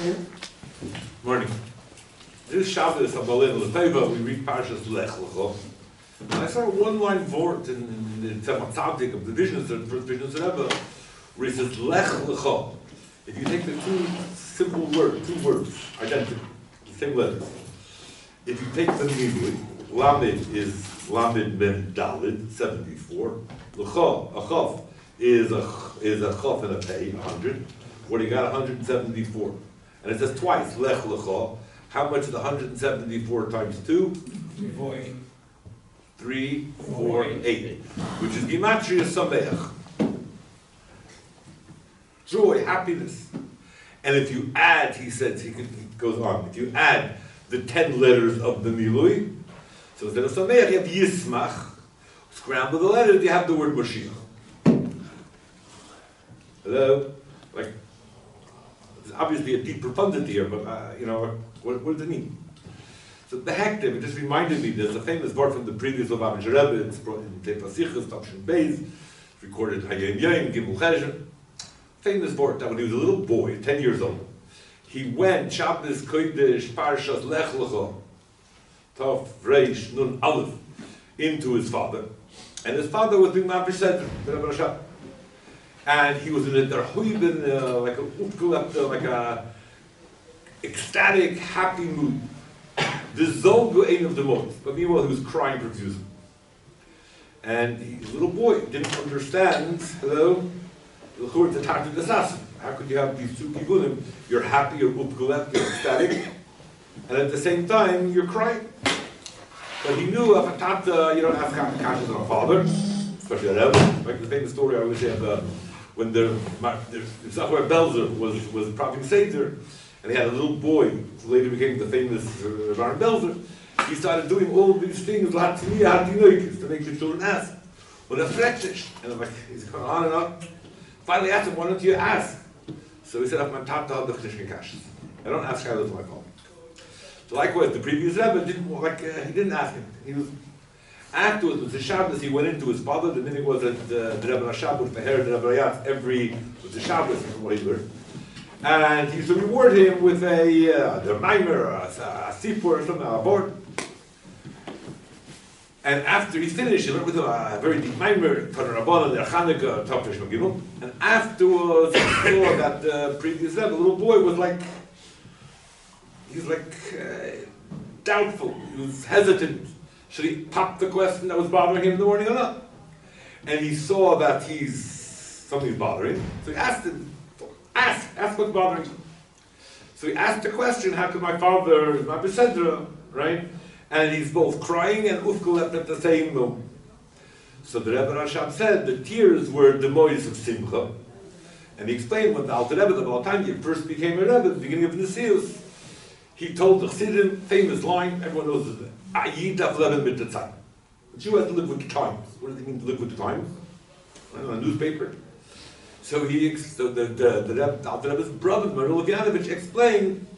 Morning. This Shabbos of Berlin L'Teva, we read Parshas Lech Lecha. And I saw one line word in the Tzemach Tzaddik of the visions, the first visions of Rebbe, where he says Lech Lecha. If you take the two simple words, two words, identical, the same letters. If you take them immediately, Lamed is Lamed Ben Dalid, 74. Lecha, a Chaf, is a Chaf and a Pei, 100. What do you got? 174. And it says twice, Lech Lecha. How much is 174 times 2? 3, 4, 8. Which is Gematria Sameach. Joy, happiness. And if you add, he says, he goes on, if you add the 10 letters of the Milui, so instead of Sameach, you have Yismach. Scramble the letters, you have the word Mashiach. Hello? Like, there's obviously a deep profundity here, but, what does it mean? So the hektiv, it just reminded me, there's a famous word from the previous Lubavitcher Rebbe, it's brought in Tefa Sichos, Tavshin Beis, it's recorded Hayom Yom, Gimel Chesed. Famous word that when he was a little boy, 10 years old, he went, Shabbos Kodesh, Parshas Lech Lecha, Tov, Reish, Nun, Aleph, into his father. And his father was doing Mavish Seder, and he was in a derhuiben, like a ecstatic, happy mood. The Zolgu ain't of the most, but meanwhile he was crying profusely. And the little boy didn't understand, how could you have these two kibunim? You're happy, you're upgulet, you're ecstatic, and at the same time you're crying. But he knew if a tata, you don't have conscience of a father, especially a rebbe. Like the famous story I always say of when the Zachar Belzer was propping Seder, and he had a little boy who later became the famous Baron Belzer. He started doing all of these things to make the children ask. Well, that's frechish. And I'm like, he's going on and on. Finally asked him, why don't you ask? So he said, I don't ask Shiloh to my father. So likewise, the previous Rebbe didn't, he didn't ask him. He was, afterwards, with the Shabbos, he went into his father. The minute was at the Rebbe Rashab with the hair of the Rebbe Rayat with the Shabbos, from what he learned. And he used to reward him with a Maimer, a Sipur, or something, a board. And after he finished, he went with him a very deep Maimer, Tanur Rabbanan, the Chanukah, Tavtesh Magimel. And afterwards, he saw that the previous Rebbe, the little boy, was like, he was doubtful, he was hesitant. Should he pop the question that was bothering him in the morning or not? And he saw that something's bothering, so he asked him, ask what's bothering you. So he asked the question, how could my father, my Besedra, right? And he's both crying and ufkulet at the same moment. So the Rebbe Rashab said the tears were the mois of Simcha. And he explained when the Alter Rebbe, the Baal Tanya, first became a Rebbe at the beginning of Nesius, he told the Chassidim, famous line, everyone knows it, Ayid af leben mit der Zeit. The Jew has to live with the times. What does it mean to live with the times? A newspaper. So the Alter Rebbe's brother, Meril Ganovich, explained,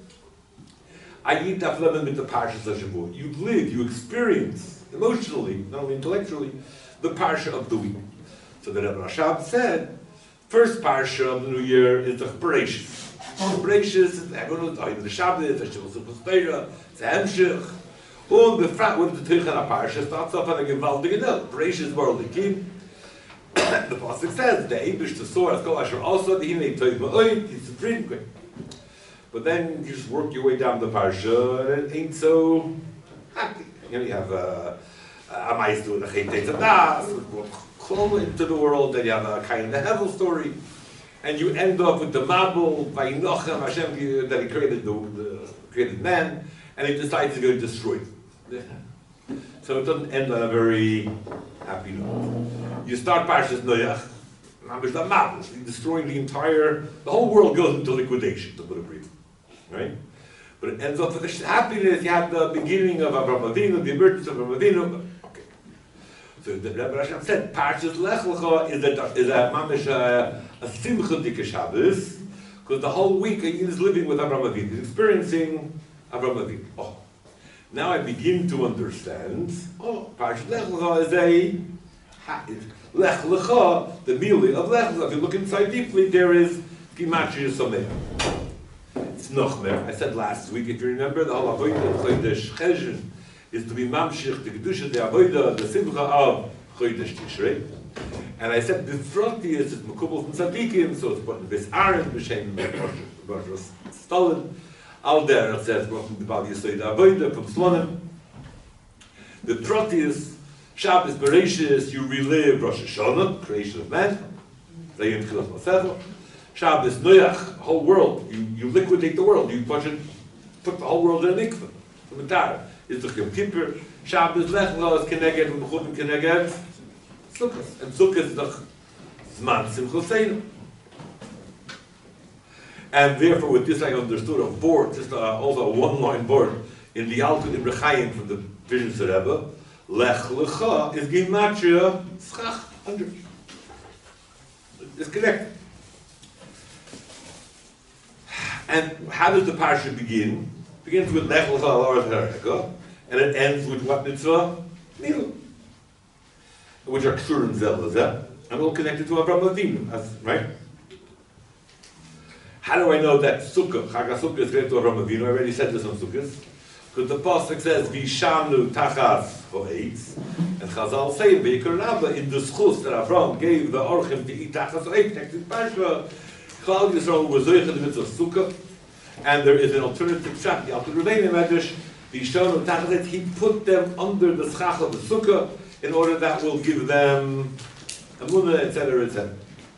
Ayid af leben mit der Parshas HaShavua. You live, you experience, emotionally, not only intellectually, the Parsha of the week. So the Rebbe Rashab said, first Parsha of the new year is the Bereshis. Bereshis, everyone knows the Shabbos, the Shabbos of Torah, the Hemshech. Und the fact when the Tichana Parsha starts off on a gewaltige note. Bereshis world King. The pasuk says the Eibush to soar as Kol Asher also the Hinei Toiv Ma'oid. It's a dream. But then you just work your way down the Parsha and it ain't so happy. You have a Ma'is doing the Chet Zadas, Klol into the world. Then you have a kind of the Hevel story. And you end up with the Mabul, Vayinochem, Hashem, that he created created man, and he decides to go destroy it. So it doesn't end on a very happy note. You start Parshas Noach, Mamish the Mabul, destroying the whole world goes into liquidation, to put it briefly, right? But it ends up with the happiness. You have the beginning of Avraham Avinu, the emergence of Avraham Avinu. Okay. So the Rebbe Rashab said, Parshas Lech Lecha is a mamish a simcha dike Shabbos, because the whole week he is living with Avraham Avinu, he's experiencing Avraham Avinu. Oh, now I begin to understand. Oh, Parshas Lech Lecha is Lech Lecha, the meaning of Lech Lecha. If you look inside deeply, there is Gematria Sameach. It's Nochmer. I said last week, if you remember, the whole Avodah Chodesh Cheshvan is to be mamshich the kedusha the Avodah the simcha of Chodesh Tishrei. And I said the frontier is mekubal from tzaddikim, so it's put in this Aaron b'shem Rosh Stalin. Al derech says brought from the Bal Yisod Avodah from Slonim. The frontiers Shabbos Bereshis, you relive Rosh Hashanah, creation of man. Zayim Tchilas Masechah. Shabbos Noach, whole world. You liquidate the world. You put the whole world in a mikveh. The Matar is the Yom Kippur. Shabbos Lech Lo is Keneged, Mechuvim Keneged. Sukkot. And Sukkot is the Zman Simchoseinu. And therefore, with this I understood a board, just also a one-line board in the Alkut in Rechaim from the Visions of Rebbe. Lech Lecha is Gimatria Schach 100. It's connected. And how does the parsha begin? It begins with Lech Lecha Al Arad, and it ends with what mitzvah? Milu. Which are Kshurim Zelazeh, and all connected to Avraham Avinu, right? How do I know that Sukkah, Chag HaSukkah is connected to Avraham Avinu? I already said this on Sukkot. Because the pasuk says, "Vishanu tachas ha'etz," and Chazal say, "Ve'ikar Rabba," in the schus that Avraham gave the orchim to eat tachas ha'etz. Next in Parsha, Klal Yisrael was zoich in the midst of Sukkah, and there is an alternative shot. The Alter Rebbeinu Medrash, Vishanu tachas ha'etz, he put them under the schach of the Sukkah in order that will give them amunah, etc., etc.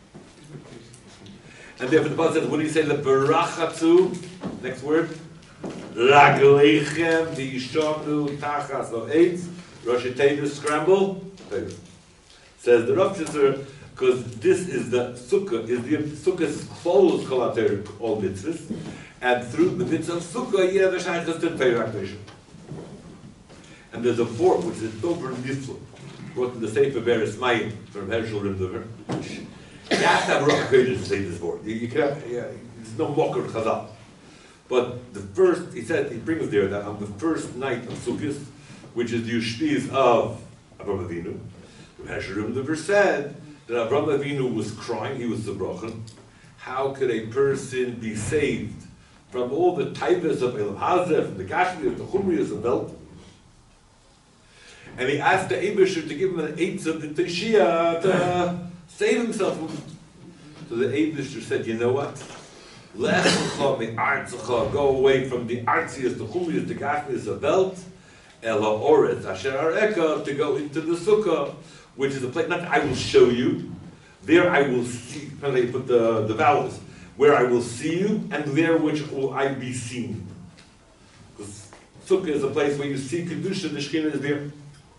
And therefore the pasuk says, when he say the barachatu, next word. Ragleichem v'yishonu tachas ha'etz, Rosh Hashanah scramble. Says the Rav Shitzer, because this is the Sukkah, Sukkah follows Kol HaTorah, all mitzvahs, and through the mitzvah of Sukkah, you have the shaychus to Torah HaKadosh. And there's a fort which is Dover Niflo, brought in the Sefer Beres Mayim from Herschel Rimdover. You have to have Ruach HaKodesh to say this fort. You can't, there's no mocker Chazal. But the first, he said, he brings there that on the first night of Sukkot, which is the Yushpiz of Avraham Avinu, Hershel Rimdover said that Avraham Avinu was crying, he was zerbrochen. How could a person be saved from all the taivas of Elam Hazeh, from the Gashmias, the Chumrias of Welt? And he asked the Eibusher to give him an eighth of the Teshiyah to save himself. So the Eibusher said, you know what? Lech lecha me'artzecha, go away from the artzias, the chumias, the gashmias of Welt, ela oretz asher areka, to go into the sukkah, which is a place, not I will show you, there I will see, they put the vowels, where I will see you, and there which will I be seen. Because sukkah is a place where you see kedusha, the shekhinah is there.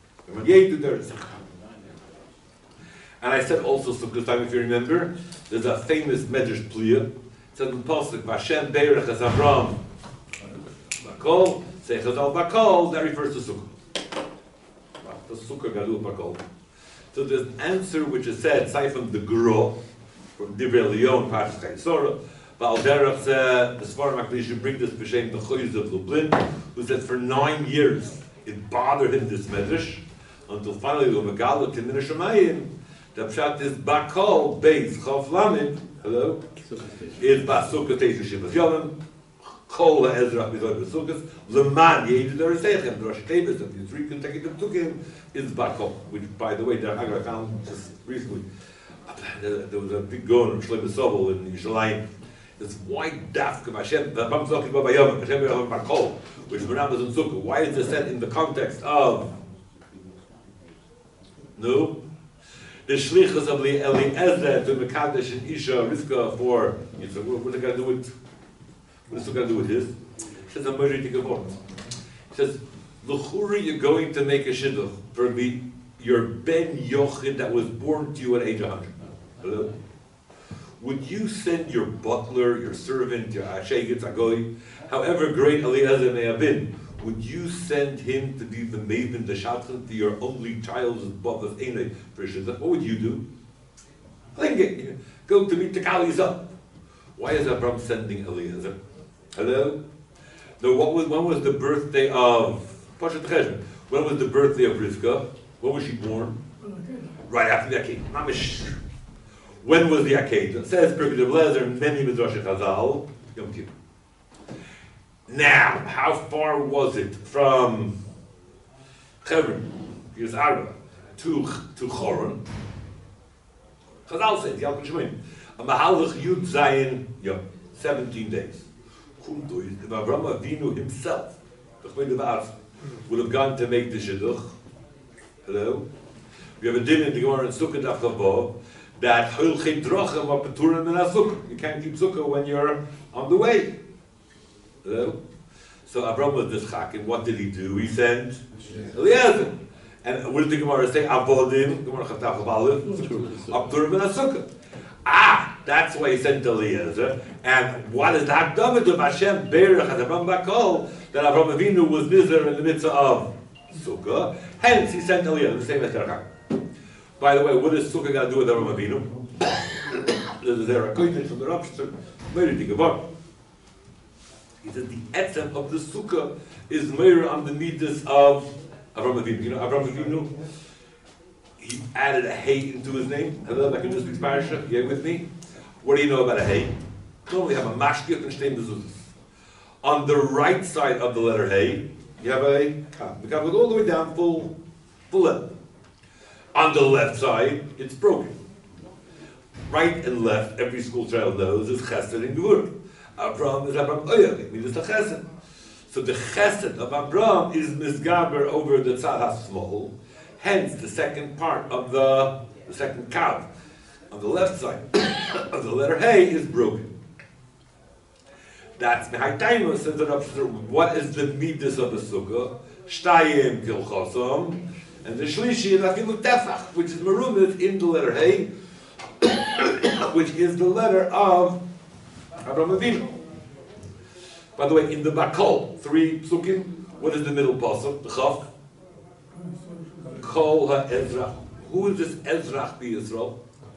And I said also sukkah time, if you remember, there's a famous medrash pliya. It says in the pasuk, "Vashem beirech es Avram bakol seichas al bakol." That refers to sukkah. The sukkah gadul bakol. So there's an answer which is said, aside from the Gro, from Divrei Leon, Parshas Chayesora, but Al Derech said the Sfarim HaKadosh should bring this b'shem the Choyz of Lublin, who said for 9 years it bothered him this medrash until finally the Megala Timin Shemayim. The pshat is bakol beis chof lamed. Hello. Is basukah teishu shivas yomim. Kol ha'ezrach b'zod b'sukas. Leman yehidu deresechem. The Rosh Tevis of the 3 consecutive tukim is bakol. Which, by the way, I found just recently. There was a big gun of Shlomo Sobel in Yerushalayim. It's why dafka Hashem. The Bam Zoki Baba Yom. Hashem Yom bakol. Which Menam is in sukkah. Why is this said in the context of? No. The shlichus of Eliezer to Mekadesh and Isha Rivka for Yitzchak. What is it going to do with? What is it going to do with his? He says, "I'm ready to go on." He says, "L'churi, you're going to make a shidduch for your ben Yochid that was born to you at age 100. Hello? Would you send your butler, your servant, your Ashegitz Agoy, however great Eliezer may have been, would you send him to be the maven, the shadchan, to your only child's bavas enei for shidduch? What would you do? Go to meet the Kali's up. Why is Abraham sending Eliezer? Hello? No, when was the birthday of Pashat Cheshvan? When was the birthday of Rivka? When was she born? Right after the Akedah. When was the Akedah? It says Pirkei Eliezer, many Midrash Chazal, Yom Kippur. Now, how far was it from Hebron, Yus Arba, to Choron? Chazal said, Yalkut Shemaim, a Mahalach Yud Zayin, 17 days. Kumtois, if Avraham Avinu himself, would have gone to make the Shidduch. Hello? We have a din in the Gemara in Sukkot Daf Chavav that Holchei Drochem are Peturim in Sukkah. You can't keep Sukkah when you're on the way. Hello? So Avraham was this chak, and what did he do? He sent Eliezer. And what did the Gemara say? Avodim, Gemara Chataf Aleph, Peturim in Sukkah. That's why he sent Eliezer. And what is that David of Hashem Berach at Avraham Bakol that Avraham Avinu was Nizer in the midst of Sukkah? Hence he sent Eliezer, the same as Terachak. By the way, what does Sukkah got to do with Avraham Avinu? There's a kodesh from the Rapshter, very big about. He said the etzem of the Sukkah is mirror on the midas of Avraham Avinu. You know, Avraham Avinu, he added a hay into his name. Hello, I can just speak Parsha. You with me? What do you know about a hay? Normally have a mashgiach and shtein mezuzos. On the right side of the letter hay, you have a kav. The kav goes all the way down, full length. On the left side, it's broken. Right and left, every school child knows, is chesed and gevurah. Abraham is Abraham Oyag, it means the chesed. So the chesed of Abraham is misgaber over the tzad ha-smol. Hence, the second part of the second kav on the left side of the letter hey is broken. That's Mehaitaimu says that what is the midas of the sukkah? Shtayim kilchosom, and the shlishi is afilu tefach, which is marumed in the letter hey, which is the letter of Avraham Avinu. By the way, in the Bakol, 3 psukim, what is the middle pasuk? The Chaf. Kol ha-Ezrach. Who is this Ezrach b'Yisrael?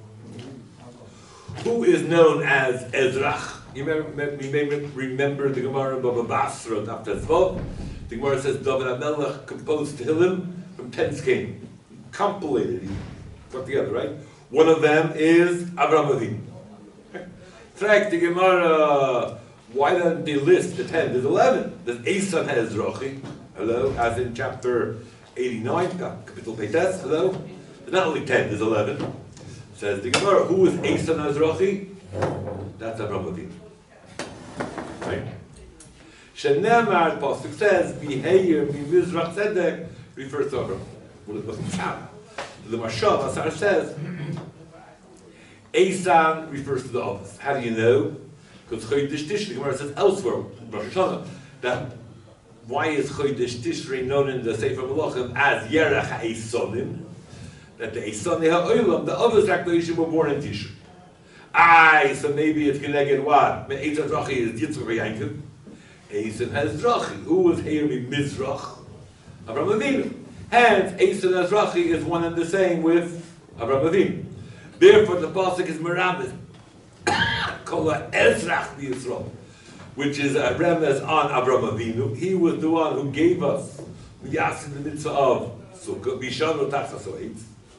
Who is known as Ezrach? You may remember the Gemara Baba Basra after Tzvot. The Gemara says David HaMelech composed Tehillim from 10 skein. Compilated, he put together, right? One of them is Avraham Avinu. Track the Gemara, why don't they list the 10? There's 11. There's Esan HaEzrachi, hello, as in chapter 89, Kapitel Peites, hello. There's not only 10, there's 11. Says the Gemara, who is Esan HaEzrachi? That's Avraham Avinu. Right? Shenemar, the Pasuk says, Biheir, Mimizrach Tzedek, refers to Avraham. Well, it doesn't sound. The Mashal, Asar says, Esan refers to the office. How do you know? Because Chodesh Tishrei, the Gemara says elsewhere, Rosh Hashanah, that why is Chodesh Tishrei known in the Sefer Melachim as Yerach HaEsonim? That the Esoni HaOlam, the other Zakdoishim were born in Tishrei. So maybe it's connected what? Esan Drachi is Yitzchak Yankov. Esan HaEzrachi. Who was here in Mizrach? Avraham Avinu. Hence, Esan HaEzrachi is one and the same with Avraham Avinu. Therefore, the pasuk is Merabit, Kol Ezrach B'Yisrael, which is a remez on Avraham Avinu. He was the one who gave us Yas in the mitzvah of Sukkah, Bishanu Tachas Oetz.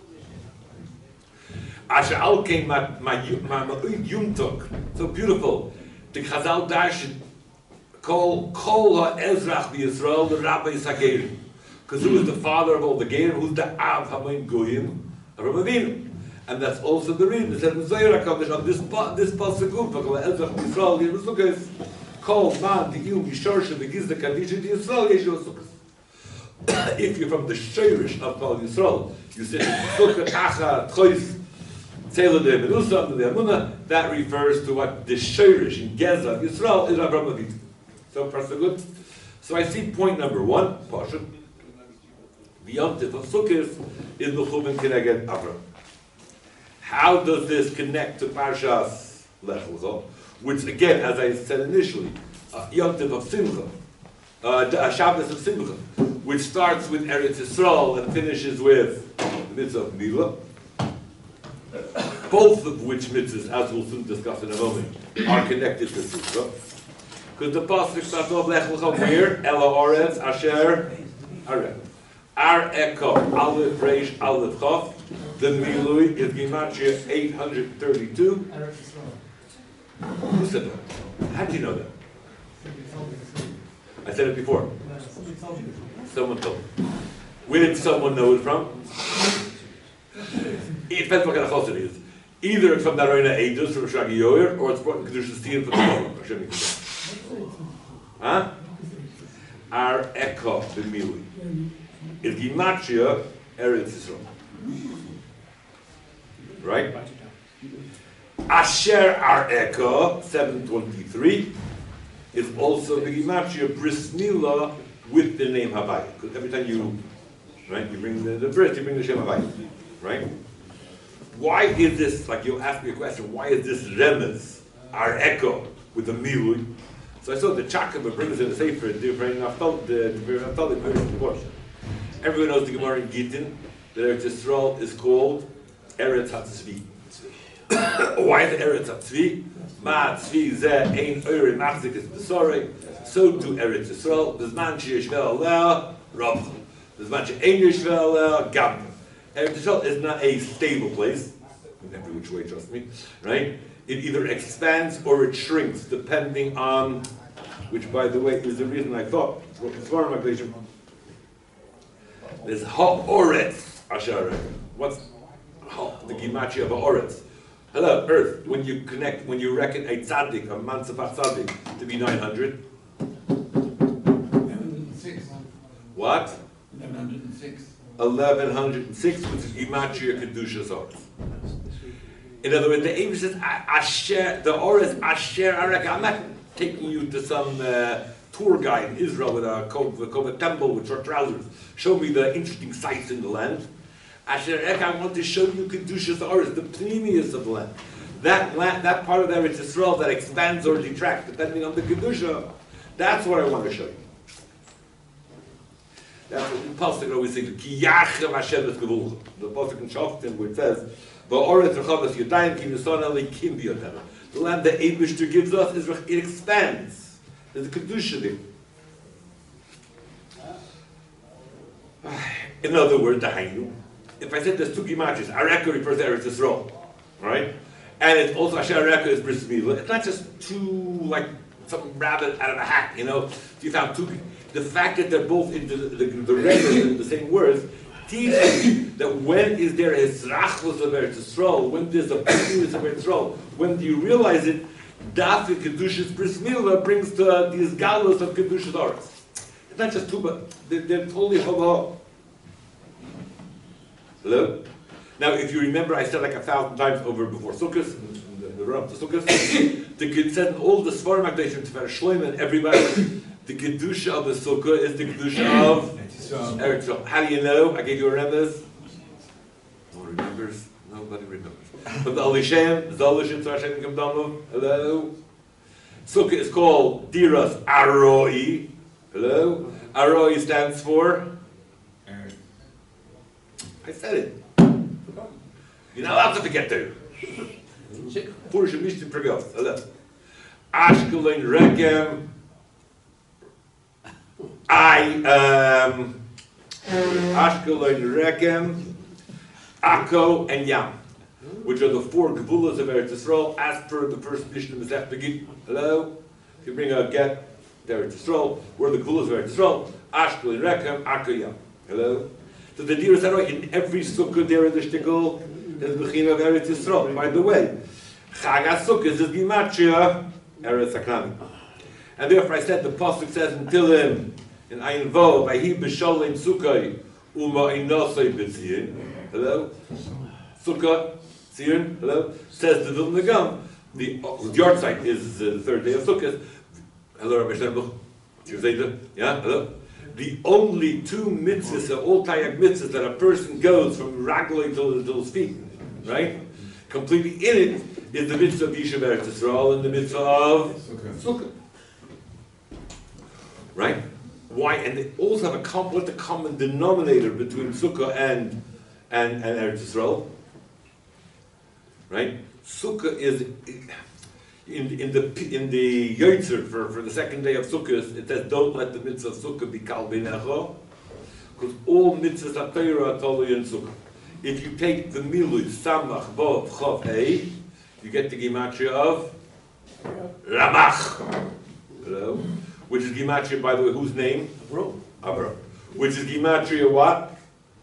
Asher Al Kein Ma'u'id Yumtok. So beautiful. The Chazal Darshan, Kol Ezrach B'Yisrael, the Rabbi Sagerim. Because who is the father of all the Gerim? Who's the Av Hamoin Goyim? Avraham Avinu. And that's also the reason. It says in Zohar HaKadosh on this pasuk Ezrach Yisrael Yerusukos Kol Man Di'il Mishorsh Begiz the Kaddish Yisrael Yeshusukos. If you're from the Shirish of Kol Yisrael, you say Sukkah Tacha Tchois Tzela De Menusa De Amuna. That refers to what the Shirish in Geza Yisrael is Avraham Avinu. So far so good. So I see point number 1. Pasuk. The Yom Tov of Sukkos is Mechuvin Keneged Avraham. How does this connect to Parshas Lech Lecha, which again, as I said initially, Yom Tov of Simcha, Shabbos of Simcha, which starts with Eretz Yisrael and finishes with the mitzvah of Milah, both of which mitzvahs, as we'll soon discuss in a moment, are connected to Simcha. Because the pasuk starts off Lech Lecha here, Ela Oretz Asher Areh. Ar Eko, Aleph Reish Aleph Chaf. The Milui is Gematria 832. Who said that? How do you know that? I said it before. Someone told me. Where did someone know it from? It depends what kind of chos it is. Either it's from Daroina Eidos, from Shagi Yoyer, or it's brought in Kedusha Steel from the Huh? Our Eko B'mili is Gimatria Eretz Yisrael. Right? Asher Ar Eko 723 is also the Gimatria Bris Mila with the name Havai. Because every time you bring the bris, you bring the Shem Havai. Right? Why is this, like you ask me a question, why is this Remez, Ar Eko, with the Milui? So I saw the Chakaba brings in the Sefer, the Naftali before. Everyone knows the Gemara in Gittin, that Eretz Yisrael is called Eretz HaTzvi. Why is it Eretz HaTzvi? Ma Tzvi Zeh Ein Eure Machzik is Besore. So do Eretz Yisrael. B'zman she'yishvel aleh, Rav. B'zman she'ein yishvel aleh, Gam. Eretz Yisrael is not a stable place, in every which way, trust me, right? It either expands or it shrinks, depending on, which by the way is the reason I thought, there's ha'oretz asher. What's the gimatria of ha'oretz? Hello, Earth, when you reckon a tzaddik, a mansafat tzaddik, to be 900. 1106. What? 1106. 1106, which is Gematria Kedusha Zoros. In other words, the Aim says, Asher, the Oretz Asher Arek. I'm not taking you to some tour guide in Israel with a temple with short trousers. Show me the interesting sights in the land. Asher Arek, I want to show you Kedusha Zoros, the plenius of the land. That part of Eretz Yisrael that expands or detracts, depending on the Kedusha, that's what I want to show you. That's what the Pasuk always says, Ki Yachem Hashem es Gevulcha. The Pasuk in Shoftim where it says, V'oretz Rechavas Yodayim Ki Nisana Leikim B'Yodayim. The land that Eibishter gives us, it expands. There's a Kedusha there. In other words, the Hainu. If I said there's two Gimatris, Areka refers to Eretz Yisrael, right? And it's also Asher Areka is Bris Milah. It's not just two, like, some rabbit out of a hat, you know? If you found two, the fact that they're both in the record in the same words teaches that when is there a zrachlos of Eretz Yisrael, when there's a pursuit of Eretz Yisrael, when do you realize it, Dafik Kedushas Bris Milah brings to these galos of Kedushas Oretz. It's not just two, but they're totally hava. Hello? Now, if you remember, I said like 1,000 times over before Sukkot, the run to Sukkot, the said in all the Svarim Akdeshim, Tefer Shloim and everybody, the Kedusha of the Sukkah is the Kedusha of Eretz Yisrael. How do you know? I gave you a remez. No one remembers. Nobody remembers. But the Alishem, Zolishim, Tzarashem, Kamdamov. Hello? Sukkah is called Diras Aroi. Hello? Aroi stands for? I said it. You're not allowed to forget to. Purusha Mishti Pragov. Hello? Ashkelon Rekem. Ashkelon Rekem, Akko, and Yam, which are the four Gevulas of Eretz Yisrael, as per the first Mishnah Masech Begin. Hello? If you bring a get to Eretz Yisrael, where the Gevulas of Eretz Yisrael, Ashkelon Rekem, Akko, Yam. Hello? So the Dir Sarai, in every Sukkah there in the Shtigl, there's the Bechina of Eretz Yisrael. By the way, Chag HaSukkah is Gimatria, Eretz Akram. And therefore I said, the Pasuk says in Tilim, in Ayin Vo, Vahi b'sholem Sukkah, Uma inosei b'tzion. Hello? Sukkah, Tzion, hello? Says the Vilna Gaon, the yard site is the third day of Sukkah. Hello, Rabbi Shnebuch. Yeah, hello? The only two mitzvahs of all Tayak mitzvahs that a person goes from Ragloi till his feet, right? Completely in it is the mitzvah of Yishuv Eretz Yisrael and the mitzvah of Sukkah. Right? Why? And they also have a common denominator between Sukkah and Eretz Yisrael. Right? Sukkah is in the Yotzer for the second day of Sukkah. It says, "Don't let the mitzvah of Sukkah be kal beinecha," because all mitzvahs of Torah are totally in Sukkah. If you take the milui samach vav chav hey, you get the gematria of Ramach. Hello? Which is Gematria, by the way, whose name? Avram. Which is Gematria what?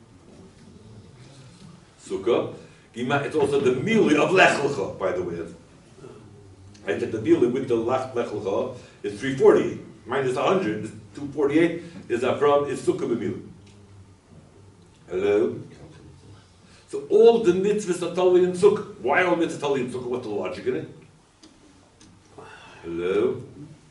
Sukkah. It's also the Mili of Lech Lecha, by the way. I said the Mili with the Lech Lecha is 340. Minus 100 is 248. Is Avram, is Sukkah B'Mili. Hello? So all the mitzvahs are totally in Sukkah. Why are all mitzvahs totally in Sukkah? What's the logic in it? Hello?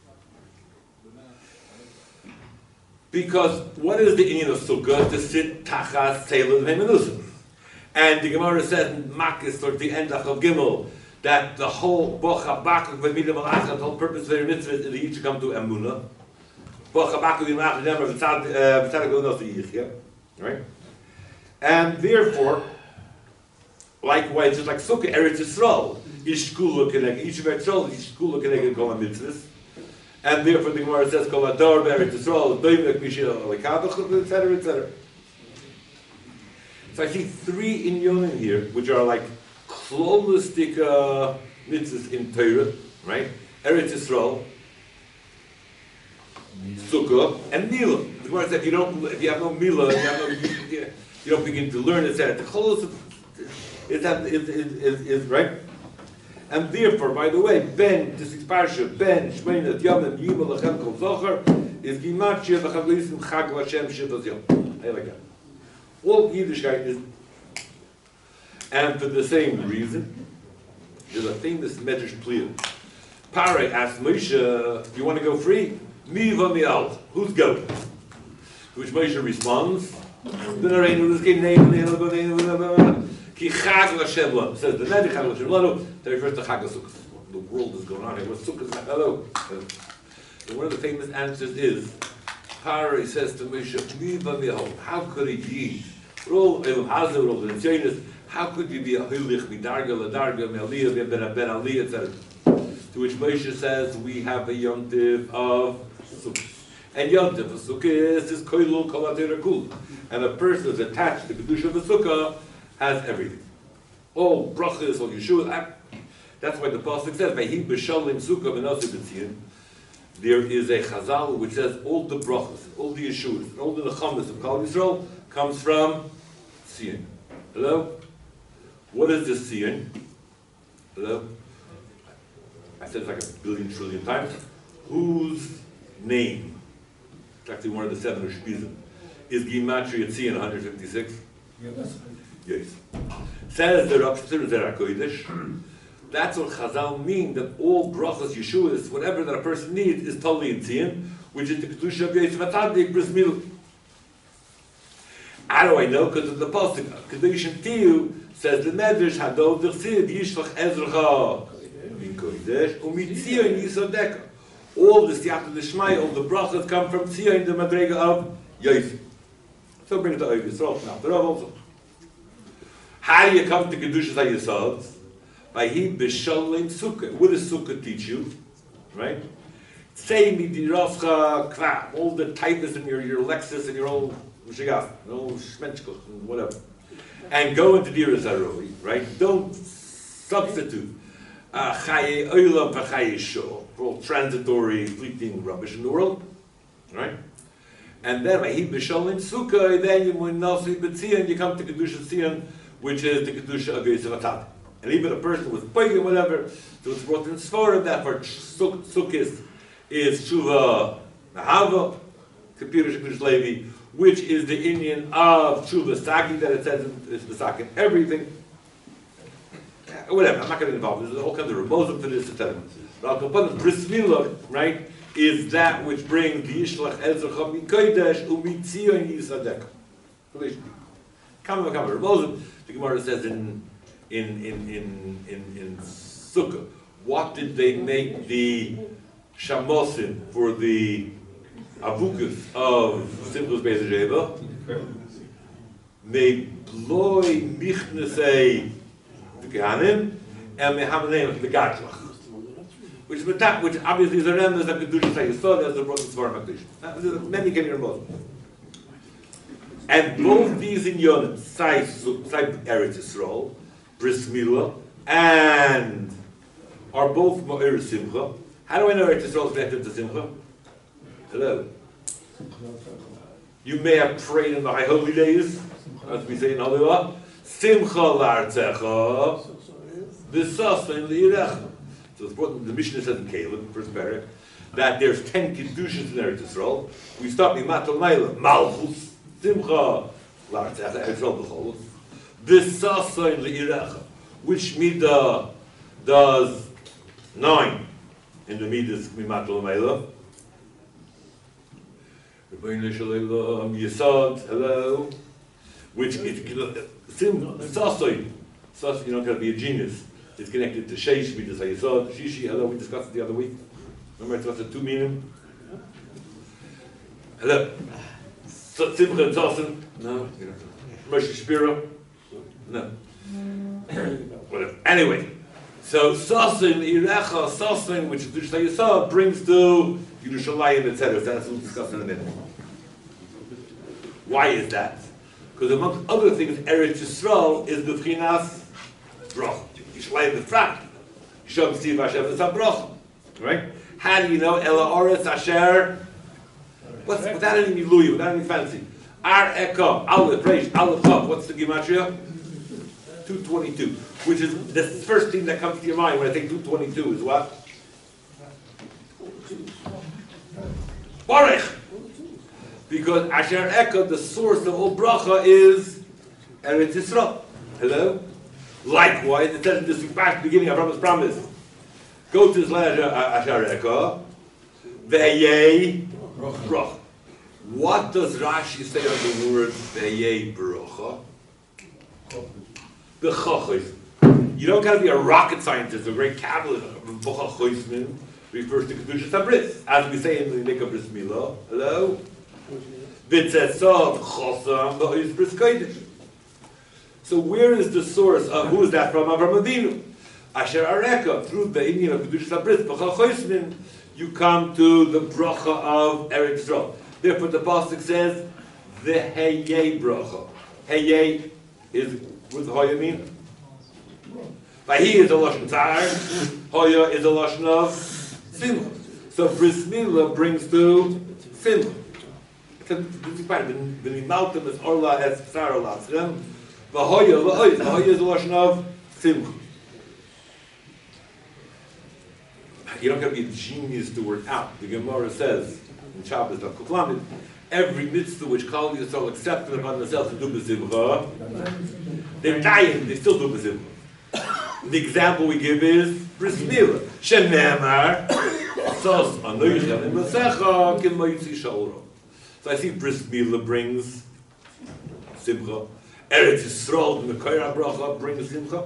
Because what is the Indian of Sukkah? To sit tachas teilah v'menusim. And the Gemara says in Makis, towards the end of Gimel, that the whole Boch HaBakuk v'midim malachah, the whole purpose of their mitzvah is that each should come to Emunah. Boch HaBakuk v'midim malachah, never v'tzadik v'nos v'yichya. Right? And therefore, likewise, just like Sukkah, Eretz Yisrael, Ish Kula Keneged, each of Eretz Yisrael, Ish Kula Keneged Kol HaMitzvahs. And therefore the Gemara says, Kol Ador Eretz Yisrael, Doimek Mishil Lekavach, etc., etc. So I see three inyonim here, which are like klolistic mitzvahs in Torah, right? Eretz Yisrael, Sukkah, and Milah. The Gemara said, if you have no Milah, you don't begin to learn, etc. The cholos is right. And therefore, by the way, Ben, this is Parsha, Ben, Shmeinat, Yomim, Yimel, Lachem, Kol Zohar, is Gimatria, V'chavlisim, Chag, Vashem, Shivas Yom. I like that. All Yiddishkeit is, and for the same reason, there's a famous Medrash Pliyah. Parei asked Moshe, do you want to go free? Mi v'mi'al. Who's going? To which Moshe responds, the Nareinu, this game name, Ki Chag L'Hashem Lanu. Says the Medrash Chag L'Hashem Lanu, that refers to Chag HaSukkos. The world is going on here. What's Sukkot? Hello. And one of the famous answers is, Parei says to Moshe, Mi v'mi'al. How could he be? All Elam Hazeh, all the Tzionis, how could you be a Hilich, Midarga, Ladarga, Me'aliyah, Ben Aliyah, etc.? To which Moshe says, we have a yontiv of Sukkot. And yontiv of Sukkot is Koilul Kol HaTorah Kul. And a person who's attached to the Kedusha of the Sukkah has everything. All brachas, all Yeshua. That's why the Pasuk says, Vayhi b'shalim Sukkah v'nasi b'tzion. There is a Chazal which says all the brachas, all the Yeshuas, all the Nechamas of Kol Yisrael comes from Tzion. Hello? What is this Tzion? Hello? I said it like a billion trillion times. Whose name? It's actually one of the seven Ushpizim. Is Gematria Tzion 156? Yes. Says the Rav Shlomo Zera HaKodesh. That's what Chazal mean, that all brachas, Yeshuas, whatever that a person needs is totally in Tzion, which is the Kedusha of Yosef HaTzadik, Bris Milah. How do I know? Because of the Pasuk. Kedushin Tiyu says the Medrash, Hadov D'chsid, Yishlach Ezracha, in Kodesh, Umitzion Yisodeka. All the Siyata D'Shmai, all the brachas come from Tzion, the Madrega of Yosef. So bring it to Oiv Yisrael now. But also, how do you come to Kedushas HaYesod? By Hi B'Shalim Sukkah. What does Sukkah teach you? Right? Say Midirafcha Kva, all the tightness in your Lexus and your old Shigaf, your old Shmenchkos and whatever. And go into Dira Zaroi, right? Don't substitute Chaye Oilam for Chaye Shor, for all transitory, fleeting rubbish in the world. Right? And then by Hi B'Shalim Sukkah, then you Nasi B'Tzion, you come to Kedusha Tzion, which is the Kedusha of Yosef HaTzadik. And even a person with pagan, whatever, so it's brought in Sforim that for Sukkis is Tshuva Nahava, Kapirish Kedusha Levi, which is the Indian of Tshuva Saki, that it says it's the Saki and everything. Whatever, I'm not going to get involved. There's all kinds of Ramozim for this, etc. But Al Kapanim, Bris Milah, right, is that which brings the Yishlach Ezracha Mikodesh Umitzion Yisadeka. Come Ramozim, the Gemara says in Sukkah, what did they make the shamosim for the avukas of Simchus Beis Sheva? Me bloi michnesei v'kahanim and mehamneim v'gatlach, which obviously is a remnant of Kedushas HaYesod as the broken Sforim HaKadosh. There's many Kenyan Ramozim. And both these inyonim, Sai Eretz Yisrael, Bris Milah, and are both Ma'ir Simcha, How do I know Eretz Yisrael is connected to Simcha? Hello. You may have prayed in the High Holy Days, as we say in Hallelujah. Simcha l'artzecha, v'sasein li'irecha. So it's important, the Mishnah says in Caleb, first paragraph, that there's 10 Kedushes in Eretz Yisrael. We start with Matal Maila, Malchus, Simcha l'artzecha, Eretz Yisrael b'cholos, v'sasein li'irecha. Which midah does 9 in the midas Matal Maila? Yesod, hello, which is Sasoy, you don't have to be a genius. It's connected to Sheish, Midas Yesod, Shishi, hello, we discussed it the other week. Remember I discussed the 2 meaning? Hello. Simcha and Tosin? No. Moshe Shapiro? No. Whatever. Anyway, so Sasin, Irecha, Sasin, which is Midas Yesod, brings to Yerushalayim, etc. That's what we'll discuss in a minute. Why is that? Because among other things, Eretz Yisrael is the B'chinas Broch. Yerushalayim the Frak. Shom Siv Hashem is a Broch. Right? How do you know Ela Oretz Asher? Without any miluyu, without any fancy. Ar Eka, Aleph, Reish, Aleph, Chav. What's the Gematria? 222. Which is the first thing that comes to your mind when I think 222 is what? Baruch! Because Asher Eka, the source of all bracha, is Eretz Yisrael. Hello? Likewise, it says in this beginning of Abraham's promise, go to this land Asher Eka, Ve'yei bracha. What does Rashi say on the word Ve'yei bracha? The chachos. You don't got to be a rocket scientist, a great Kabbalist. Bracha choismin refers to Kedushas HaBris, as we say in the Nikah Bris Milah. Hello? V'tzesav chosam b'ois bris kodesh. So where is the source of, who is that from? Avraham Avinu. Asher Areka, through the Indian of Kedushas HaBris, Bracha choismin, you come to the bracha of Eretz Yisrael. Therefore the pasuk says, the Heyei bracha. Heyei is, what does Hoya mean? Vahi is a lashon tzar, Hoya is a lashon of simcha. So Bris Milah brings to simcha. This is part of the Nimaltim is Orla es Tzar Olatzchem. Vahoya is a lashon of simcha. You don't got to be a genius to work out. The Gemara says in Shabbos Kuflamid, every mitzvah which Kal Yisrael accepted upon themselves to do b'simcha, they're dying, they still do b'simcha. The example we give is Bris Milah. Shenemar, sos anoyichem imasecha kim moitzi shaoro. So I see Bris Milah brings simcha. Eretz Yisrael, the Mekayra bracha brings simcha.